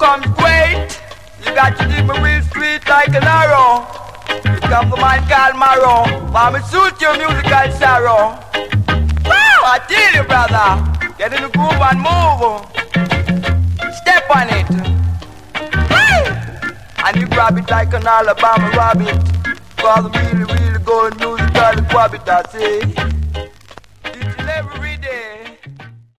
comes great. You got to keep me real sweet like an arrow. You come the man called Marrow. For me suit your musical sorrow. Wow, I tell you, brother. Get in the groove and move. Step on it. Hey! And you grab it like an Alabama rabbit. For the really, really good musical quabit, I say.